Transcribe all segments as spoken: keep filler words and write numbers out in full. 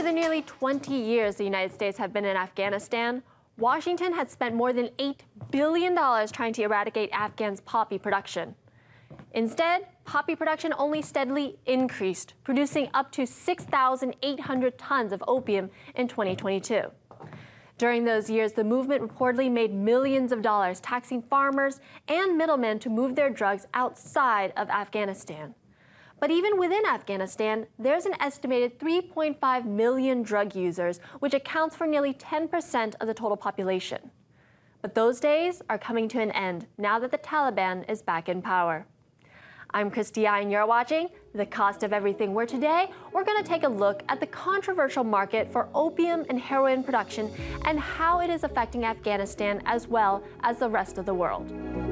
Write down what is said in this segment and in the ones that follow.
the nearly twenty years the United States have been in Afghanistan, Washington had spent more than eight billion dollars trying to eradicate Afghans' poppy production. Instead, poppy production only steadily increased, producing up to six thousand eight hundred tons of opium in twenty twenty-two. During those years, the movement reportedly made millions of dollars taxing farmers and middlemen to move their drugs outside of Afghanistan. But even within Afghanistan, there's an estimated three point five million drug users, which accounts for nearly ten percent of the total population. But those days are coming to an end now that the Taliban is back in power. I'm Christy I, and you're watching The Cost of Everything, where today we're going to take a look at the controversial market for opium and heroin production and how it is affecting Afghanistan as well as the rest of the world.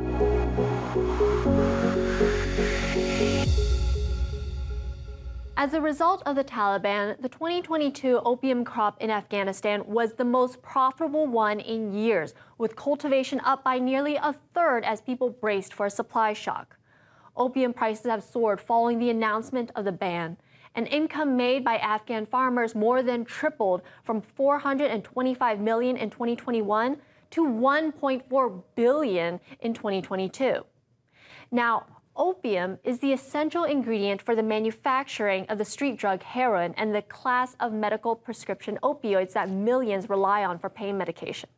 As a result of the Taliban, the twenty twenty-two opium crop in Afghanistan was the most profitable one in years, with cultivation up by nearly a third as people braced for a supply shock. Opium prices have soared following the announcement of the ban, and income made by Afghan farmers more than tripled from four hundred twenty-five million dollars in twenty twenty-one to one point four billion dollars in twenty twenty-two. Now, opium is the essential ingredient for the manufacturing of the street drug heroin and the class of medical prescription opioids that millions rely on for pain medication.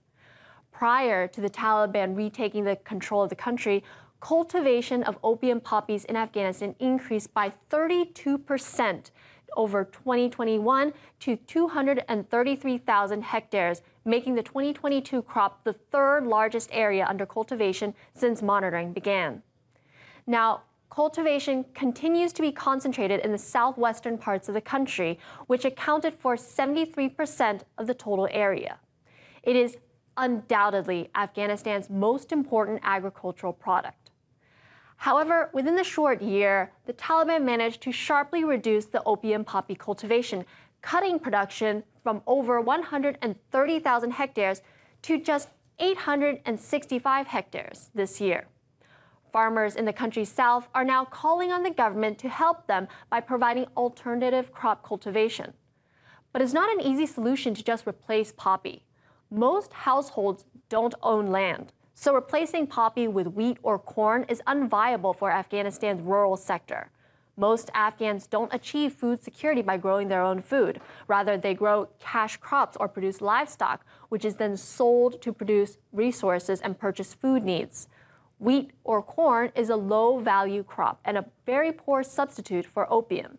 Prior to the Taliban retaking the control of the country, cultivation of opium poppies in Afghanistan increased by thirty-two percent over twenty twenty-one to two hundred thirty-three thousand hectares, making the twenty twenty-two crop the third largest area under cultivation since monitoring began. Now, cultivation continues to be concentrated in the southwestern parts of the country, which accounted for seventy-three percent of the total area. It is undoubtedly Afghanistan's most important agricultural product. However, within the short year, the Taliban managed to sharply reduce the opium poppy cultivation, cutting production from over one hundred thirty thousand hectares to just eight hundred sixty-five hectares this year. Farmers in the country's south are now calling on the government to help them by providing alternative crop cultivation. But it's not an easy solution to just replace poppy. Most households don't own land, so replacing poppy with wheat or corn is unviable for Afghanistan's rural sector. Most Afghans don't achieve food security by growing their own food. Rather, they grow cash crops or produce livestock, which is then sold to produce resources and purchase food needs. Wheat or corn is a low-value crop and a very poor substitute for opium.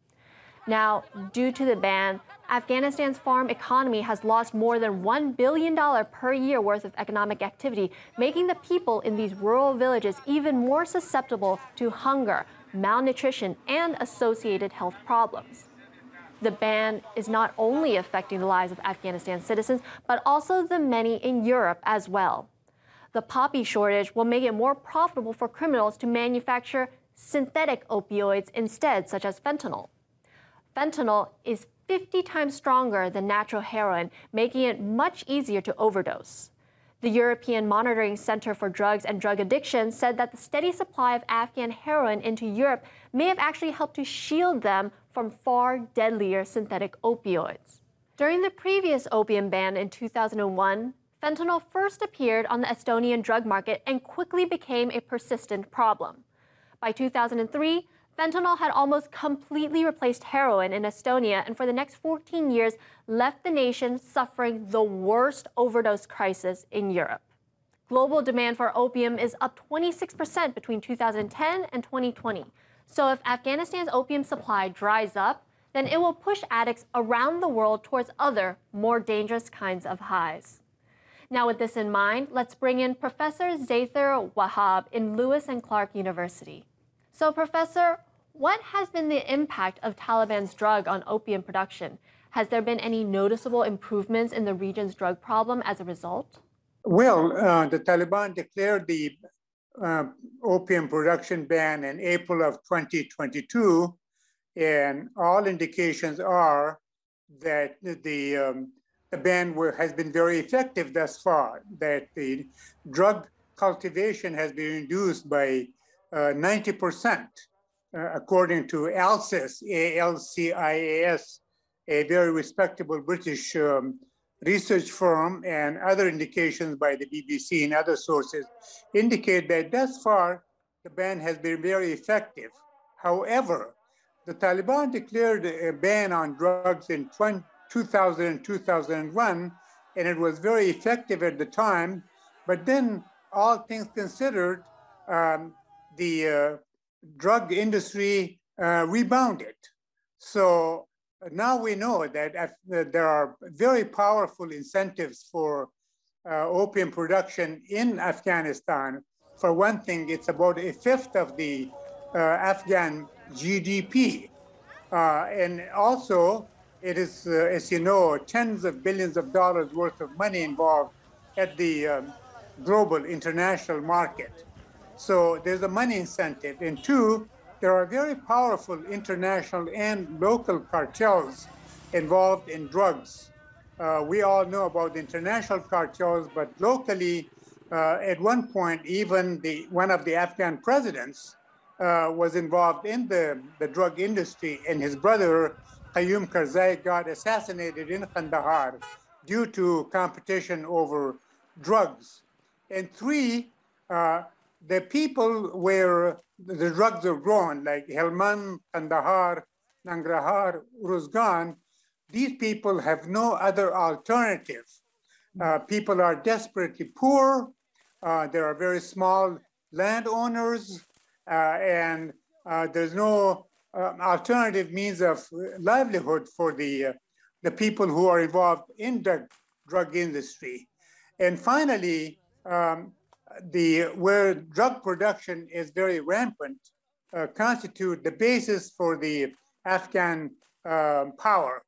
Now, due to the ban, Afghanistan's farm economy has lost more than one billion dollars per year worth of economic activity, making the people in these rural villages even more susceptible to hunger, malnutrition, and associated health problems. The ban is not only affecting the lives of Afghanistan citizens, but also the many in Europe as well. The poppy shortage will make it more profitable for criminals to manufacture synthetic opioids instead, such as fentanyl. Fentanyl is fifty times stronger than natural heroin, making it much easier to overdose. The European Monitoring Center for Drugs and Drug Addiction said that the steady supply of Afghan heroin into Europe may have actually helped to shield them from far deadlier synthetic opioids. During the previous opium ban in two thousand one, fentanyl first appeared on the Estonian drug market and quickly became a persistent problem. By two thousand three, fentanyl had almost completely replaced heroin in Estonia and for the next fourteen years left the nation suffering the worst overdose crisis in Europe. Global demand for opium is up twenty-six percent between two thousand ten and twenty twenty. So if Afghanistan's opium supply dries up, then it will push addicts around the world towards other, more dangerous kinds of highs. Now, with this in mind, let's bring in Professor Zaither Wahab in Lewis and Clark University. So, Professor, what has been the impact of Taliban's drug on opium production? Has there been any noticeable improvements in the region's drug problem as a result? Well, uh, the Taliban declared the uh, opium production ban in April of twenty twenty-two, and all indications are that the um, The ban were, has been very effective thus far, that the drug cultivation has been reduced by uh, ninety percent, uh, according to ALCIS, A L C I A S a very respectable British um, research firm, and other indications by the B B C and other sources indicate that thus far the ban has been very effective. However, the Taliban declared a ban on drugs in two thousand and two thousand one, and it was very effective at the time. But then, all things considered, um, the uh, drug industry uh, rebounded. So now we know that uh, there are very powerful incentives for uh, opium production in Afghanistan. For one thing, it's about a fifth of the uh, Afghan G D P. Uh, and also, it is, uh, as you know, tens of billions of dollars worth of money involved at the um, global international market. So there's a money incentive. And two, there are very powerful international and local cartels involved in drugs. Uh, we all know about the international cartels, but locally, uh, at one point, even the one of the Afghan presidents uh, was involved in the, the drug industry, and his brother, Qayyum Karzai, got assassinated in Kandahar due to competition over drugs. And three, uh, the people where the drugs are grown, like Helmand, Kandahar, Nangarhar, Uruzgan, these people have no other alternative. Uh, people are desperately poor. Uh, there are very small landowners, uh, and uh, there's no uh, alternative means of livelihood for the, uh, the people who are involved in the drug industry. And finally, um, the where drug production is very rampant, uh, constitute the basis for the Afghan uh, power.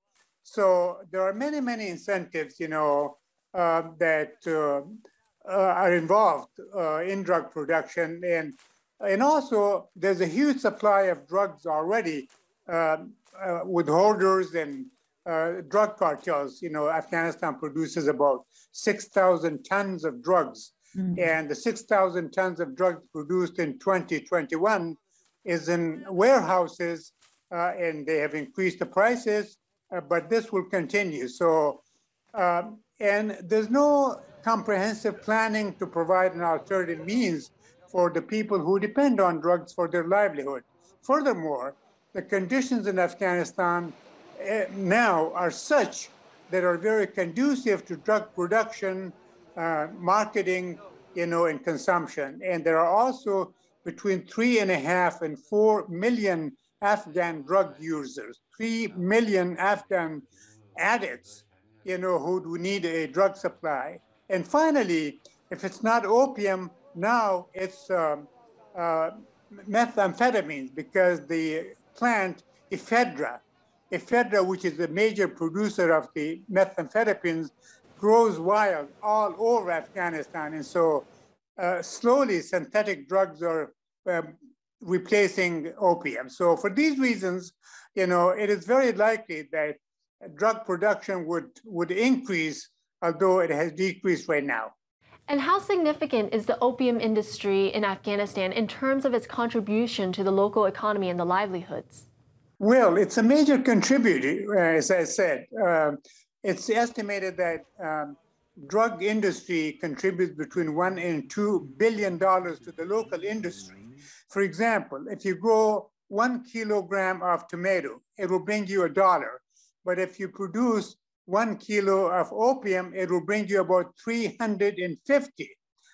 So there are many, many incentives, you know, uh, that uh, uh, are involved uh, in drug production, and and also there's a huge supply of drugs already um, uh, with holders and uh, drug cartels. You know, Afghanistan produces about six thousand tons of drugs. Mm-hmm. And the six thousand tons of drugs produced in twenty twenty-one is in warehouses, uh, and they have increased the prices, uh, but this will continue. So, um, and there's no comprehensive planning to provide an alternative means for the people who depend on drugs for their livelihood. Furthermore, the conditions in Afghanistan uh, now are such that are very conducive to drug production, uh, marketing, you know, and consumption. And there are also between three and a half and four million Afghan drug users, three million Afghan addicts, you know, who need a drug supply. And finally, if it's not opium, now it's um, uh, methamphetamines, because the plant ephedra, ephedra, which is the major producer of the methamphetamines, grows wild all over Afghanistan. And so uh, slowly synthetic drugs are um, replacing opium. So for these reasons, you know, it is very likely that drug production would, would increase, although it has decreased right now. And how significant is the opium industry in Afghanistan in terms of its contribution to the local economy and the livelihoods? Well, it's a major contributor, as I said. Uh, it's estimated that um, drug industry contributes between one and two billion dollars to the local industry. For example, if you grow one kilogram of tomato, it will bring you a dollar. But if you produce one kilo of opium, it will bring you about three hundred fifty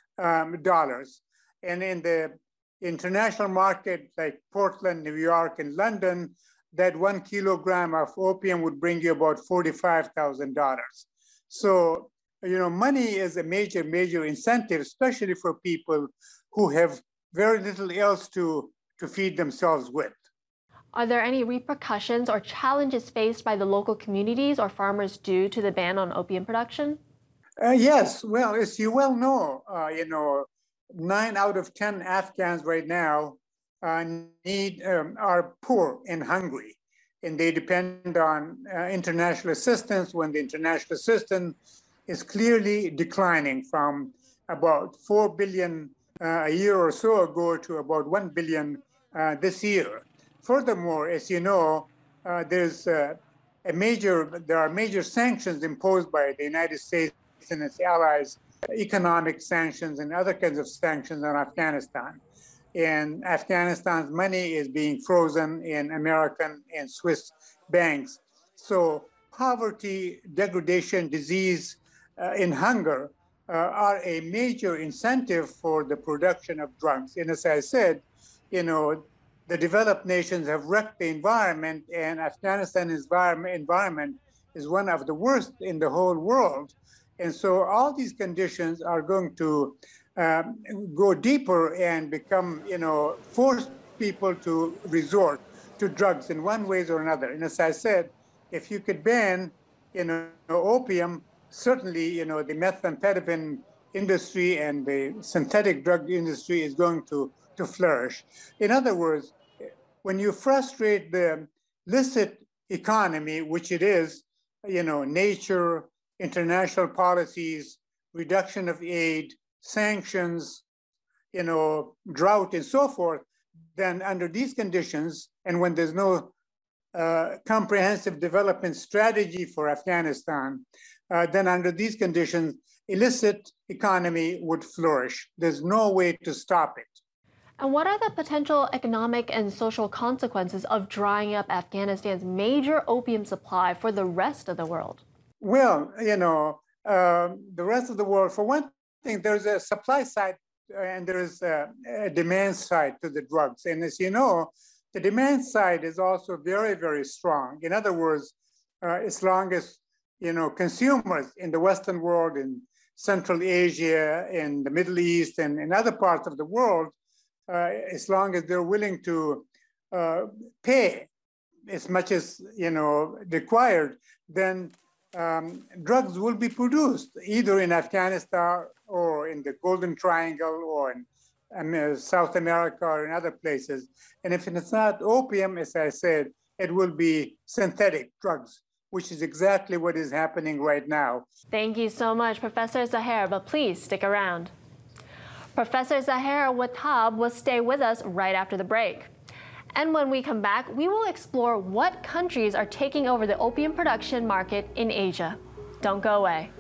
dollars. Um, and in the international market, like Portland, New York, and London, that one kilogram of opium would bring you about forty-five thousand dollars. So, you know, money is a major, major incentive, especially for people who have very little else to, to feed themselves with. Are there any repercussions or challenges faced by the local communities or farmers due to the ban on opium production? Uh, yes, well, as you well know, uh, you know, nine out of ten Afghans right now uh, need um, are poor and hungry, and they depend on uh, international assistance. When the international assistance is clearly declining from about four billion uh, a year or so ago to about one billion uh, this year. Furthermore, as you know, uh, there's uh, a major, there are major sanctions imposed by the United States and its allies, economic sanctions and other kinds of sanctions on Afghanistan. And Afghanistan's money is being frozen in American and Swiss banks. So poverty, degradation, disease, uh, and hunger uh, are a major incentive for the production of drugs. And as I said, you know, the developed nations have wrecked the environment, and Afghanistan's environment, environment is one of the worst in the whole world. And so all these conditions are going to um, go deeper and become, you know, force people to resort to drugs in one way or another. And as I said, if you could ban, you know, opium, certainly, you know, the methamphetamine industry and the synthetic drug industry is going to, to flourish. In other words, when you frustrate the illicit economy, which it is, you know, nature, international policies, reduction of aid, sanctions, you know, drought and so forth, then under these conditions, and when there's no uh, comprehensive development strategy for Afghanistan, uh, then under these conditions, illicit economy would flourish. There's no way to stop it. And what are the potential economic and social consequences of drying up Afghanistan's major opium supply for the rest of the world? Well, you know, uh, the rest of the world, for one thing, there's a supply side and there is a, a demand side to the drugs. And as you know, the demand side is also very, very strong. In other words, uh, as long as, you know, consumers in the Western world, in Central Asia, in the Middle East, and in other parts of the world, uh, as long as they're willing to uh, pay as much as, you know, required, then um, drugs will be produced either in Afghanistan or in the Golden Triangle or in um, South America or in other places. And if it's not opium, as I said, it will be synthetic drugs, which is exactly what is happening right now. Thank you so much, Professor Zaher, but please stick around. Professor Zaher Wattab will stay with us right after the break. And when we come back, we will explore what countries are taking over the opium production market in Asia. Don't go away.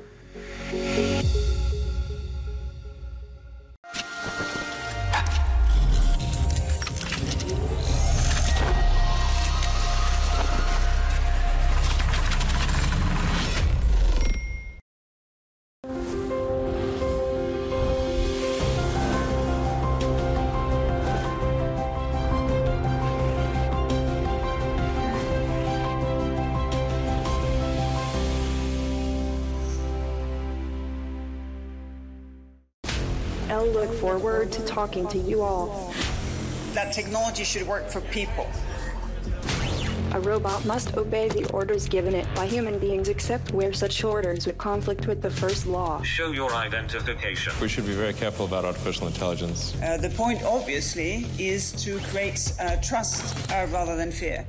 I'll look forward to talking to you all. That technology should work for people. A robot must obey the orders given it by human beings except where such orders would conflict with the first law. Show your identification. We should be very careful about artificial intelligence. Uh, the point, obviously, is to create uh, trust uh, rather than fear.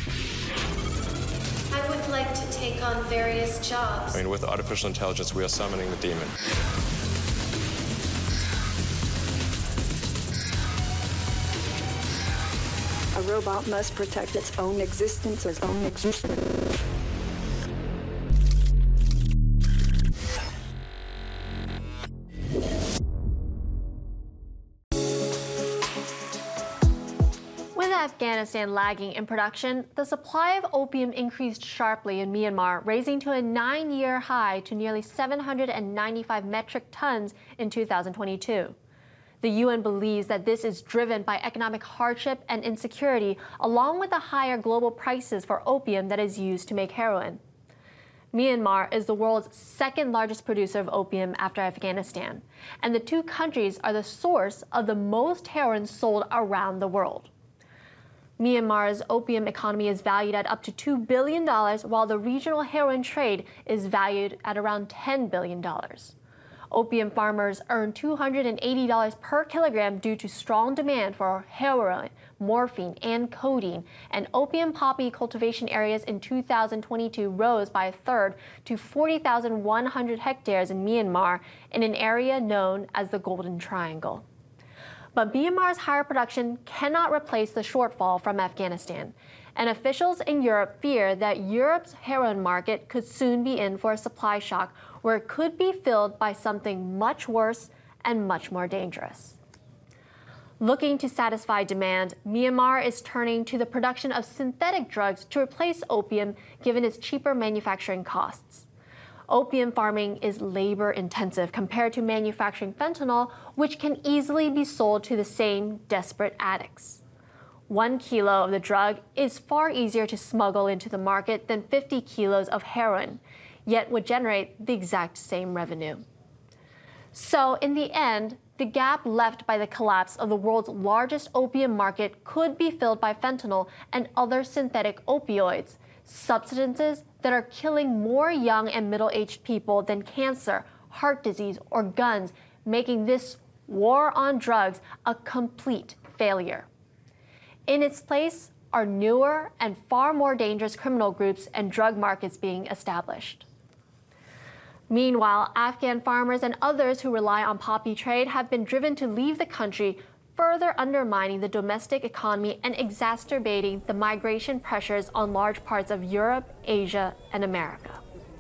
I would like to take on various jobs. I mean, with artificial intelligence, we are summoning the demon. A robot must protect its own existence or its own existence. With Afghanistan lagging in production, the supply of opium increased sharply in Myanmar, raising to a nine-year high to nearly seven hundred ninety-five metric tons in two thousand twenty-two. The U N believes that this is driven by economic hardship and insecurity, along with the higher global prices for opium that is used to make heroin. Myanmar is the world's second largest producer of opium after Afghanistan, and the two countries are the source of the most heroin sold around the world. Myanmar's opium economy is valued at up to two billion dollars, while the regional heroin trade is valued at around ten billion dollars. Opium farmers earn two hundred eighty dollars per kilogram due to strong demand for heroin, morphine, and codeine, and opium poppy cultivation areas in two thousand twenty-two rose by a third to forty thousand one hundred hectares in Myanmar in an area known as the Golden Triangle. But Myanmar's higher production cannot replace the shortfall from Afghanistan, and officials in Europe fear that Europe's heroin market could soon be in for a supply shock, where it could be filled by something much worse and much more dangerous. Looking to satisfy demand, Myanmar is turning to the production of synthetic drugs to replace opium, given its cheaper manufacturing costs. Opium farming is labor-intensive compared to manufacturing fentanyl, which can easily be sold to the same desperate addicts. One kilo of the drug is far easier to smuggle into the market than fifty kilos of heroin, yet would generate the exact same revenue. So, in the end, the gap left by the collapse of the world's largest opium market could be filled by fentanyl and other synthetic opioids, substances that are killing more young and middle-aged people than cancer, heart disease, or guns, making this war on drugs a complete failure. In its place are newer and far more dangerous criminal groups and drug markets being established. Meanwhile, Afghan farmers and others who rely on poppy trade have been driven to leave the country, further undermining the domestic economy and exacerbating the migration pressures on large parts of Europe, Asia, and America.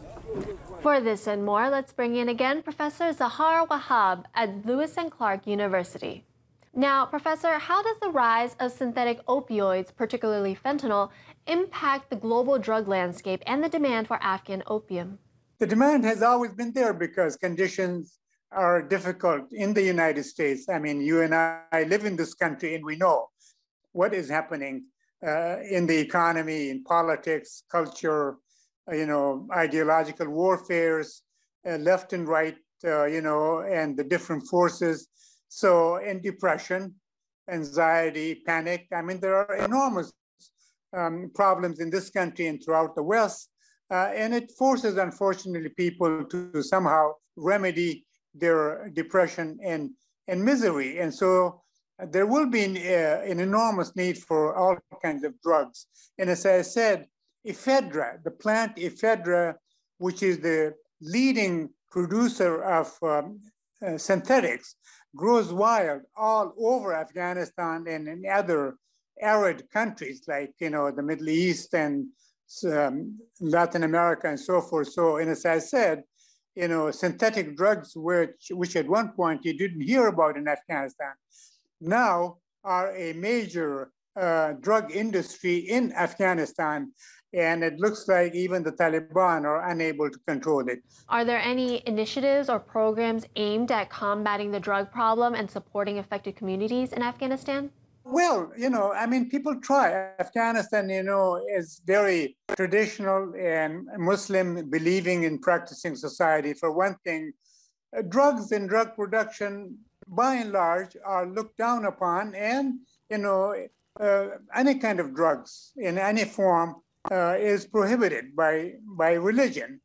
For this and more, let's bring in again Professor Zahar Wahab at Lewis and Clark University. Now, Professor, how does the rise of synthetic opioids, particularly fentanyl, impact the global drug landscape and the demand for Afghan opium? The demand has always been there because conditions are difficult in the United States. I mean, you and I live in this country and we know what is happening uh, in the economy, in politics, culture, uh, you know, ideological warfares, uh, left and right, uh, you know, and the different forces. So in depression, anxiety, panic, I mean, there are enormous um, problems in this country and throughout the West. Uh, and it forces, unfortunately, people to, to somehow remedy their depression and, and misery. And so uh, there will be an, uh, an enormous need for all kinds of drugs. And as I said, ephedra, the plant ephedra, which is the leading producer of um, uh, synthetics, grows wild all over Afghanistan and in other arid countries like, you know, the Middle East and um, Latin America and so forth. So, and as I said, you know, synthetic drugs, which, which at one point you didn't hear about in Afghanistan, now are a major uh, drug industry in Afghanistan. And it looks like even the Taliban are unable to control it. Are there any initiatives or programs aimed at combating the drug problem and supporting affected communities in Afghanistan? Well, you know, I mean, people try. Afghanistan, you know, is very traditional and Muslim, believing in practicing society. For one thing, uh, drugs and drug production, by and large, are looked down upon, and, you know, uh, any kind of drugs in any form uh, is prohibited by, by religion.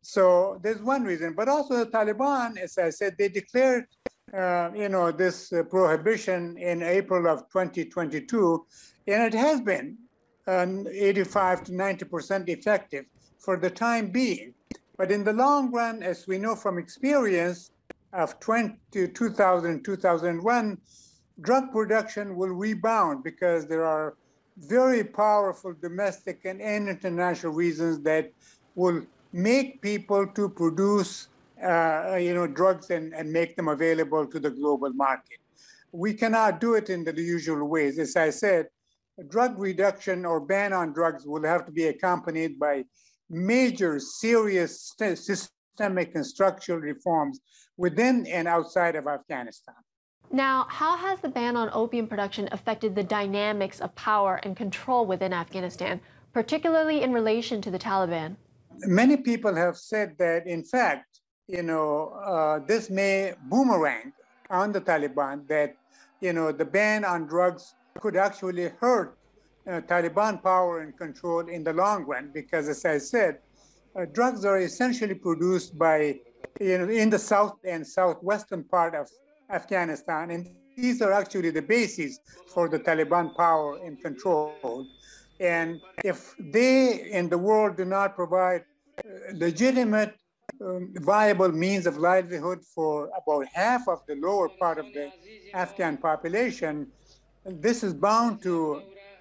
So there's one reason. But also the Taliban, as I said, they declared Uh, you know, this uh, prohibition in April of twenty twenty-two, and it has been um, eighty-five to ninety percent effective for the time being. But in the long run, as we know from experience of two thousand, two thousand one, drug production will rebound because there are very powerful domestic and international reasons that will make people to produce Uh, you know, drugs and, and make them available to the global market. We cannot do it in the usual ways. As I said, drug reduction or ban on drugs will have to be accompanied by major, serious systemic and structural reforms within and outside of Afghanistan. Now, how has the ban on opium production affected the dynamics of power and control within Afghanistan, particularly in relation to the Taliban? Many people have said that, in fact, you know, uh, this may boomerang on the Taliban, that, you know, the ban on drugs could actually hurt uh, Taliban power and control in the long run, because, as I said, uh, drugs are essentially produced by, you know, in the south and southwestern part of Afghanistan, and these are actually the bases for the Taliban power and control. And if they in the world do not provide uh, legitimate Um, viable means of livelihood for about half of the lower part of the Afghan population, this is bound to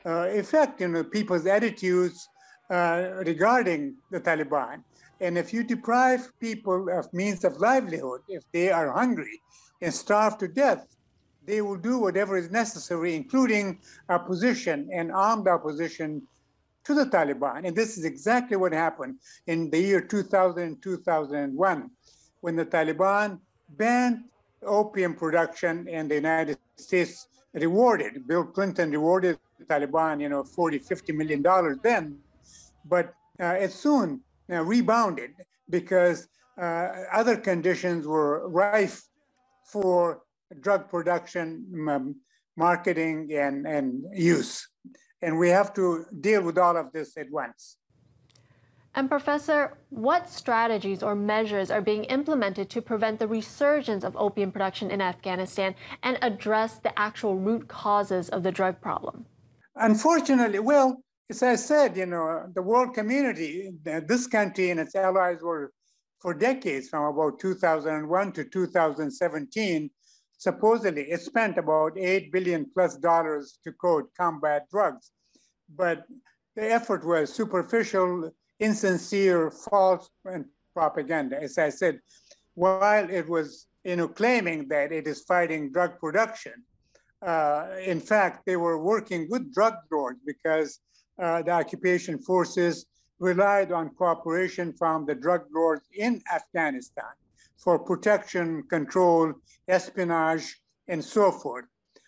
uh, affect, you know, people's attitudes uh, regarding the Taliban. And if you deprive people of means of livelihood, if they are hungry and starved to death, they will do whatever is necessary, including opposition and armed opposition to the Taliban. And this is exactly what happened in the year two thousand and two thousand one, when the Taliban banned opium production and the United States rewarded, Bill Clinton rewarded the Taliban, you know, forty, fifty million dollars then. But uh, it soon uh, rebounded because uh, other conditions were rife for drug production, um, marketing, and, and use. And we have to deal with all of this at once. And Professor, what strategies or measures are being implemented to prevent the resurgence of opium production in Afghanistan and address the actual root causes of the drug problem? Unfortunately, well, as I said, you know, the world community, this country and its allies were, for decades, from about two thousand one to two thousand seventeen, supposedly it spent about eight billion plus dollars to quote combat drugs. But the effort was superficial, insincere, false, and propaganda. As I said, while it was, you know, claiming that it is fighting drug production, uh, in fact, they were working with drug lords because uh, the occupation forces relied on cooperation from the drug lords in Afghanistan for protection, control, espionage, and so forth.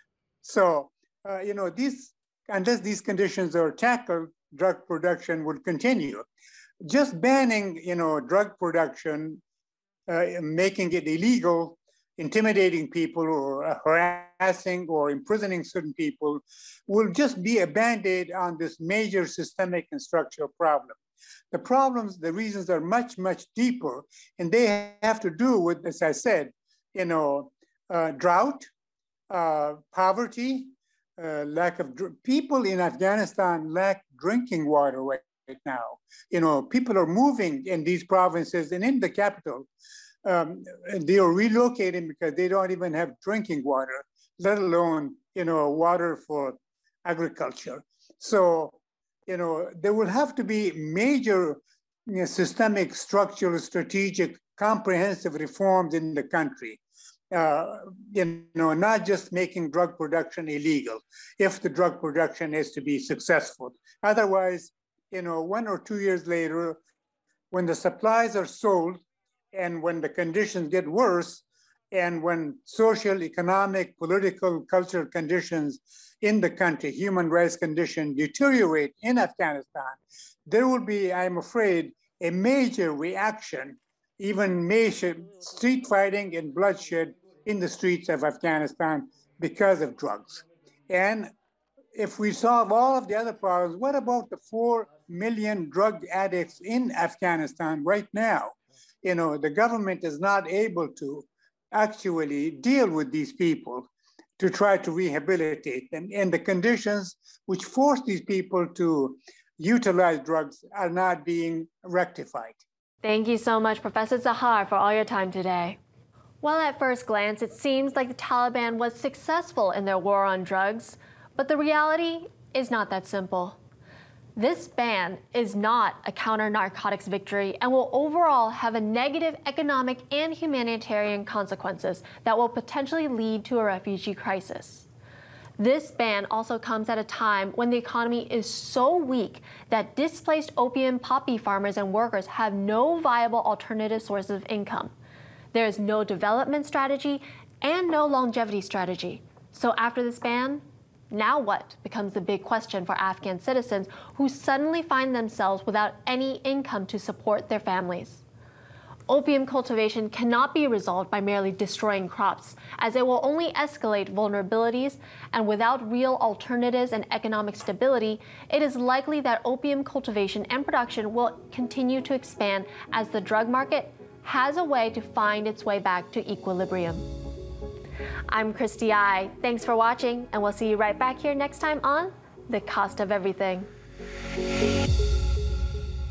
So, uh, you know, these, unless these conditions are tackled, drug production will continue. Just banning, you know, drug production, uh, making it illegal, intimidating people or harassing or imprisoning certain people will just be a Band-Aid on this major systemic and structural problem. The problems, the reasons are much, much deeper, and they have to do with, as I said, you know, uh, drought, uh, poverty, uh, lack of, people in Afghanistan lack drinking water right, right now. You know, people are moving in these provinces and in the capital. Um, they are relocating because they don't even have drinking water, let alone, you know, water for agriculture. So, you know, there will have to be major, you know, systemic, structural, strategic, comprehensive reforms in the country. Uh, you know, not just making drug production illegal, if the drug production is to be successful. Otherwise, you know, one or two years later, when the supplies are sold, and when the conditions get worse, and when social, economic, political, cultural conditions in the country, human rights conditions deteriorate in Afghanistan, there will be, I'm afraid, a major reaction, even major street fighting and bloodshed in the streets of Afghanistan because of drugs. And if we solve all of the other problems, what about the four million drug addicts in Afghanistan right now? You know, the government is not able to actually deal with these people to try to rehabilitate them. And the conditions which force these people to utilize drugs are not being rectified. Thank you so much, Professor Zahar, for all your time today. Well, at first glance, it seems like the Taliban was successful in their war on drugs, but the reality is not that simple. This ban is not a counter-narcotics victory and will overall have a negative economic and humanitarian consequences that will potentially lead to a refugee crisis. This ban also comes at a time when the economy is so weak that displaced opium poppy farmers and workers have no viable alternative sources of income. There is no development strategy and no longevity strategy. So after this ban, now what becomes the big question for Afghan citizens who suddenly find themselves without any income to support their families. Opium cultivation cannot be resolved by merely destroying crops, as it will only escalate vulnerabilities, and without real alternatives and economic stability, it is likely that opium cultivation and production will continue to expand as the drug market has a way to find its way back to equilibrium. I'm Christy I. Thanks for watching, and we'll see you right back here next time on The Cost of Everything.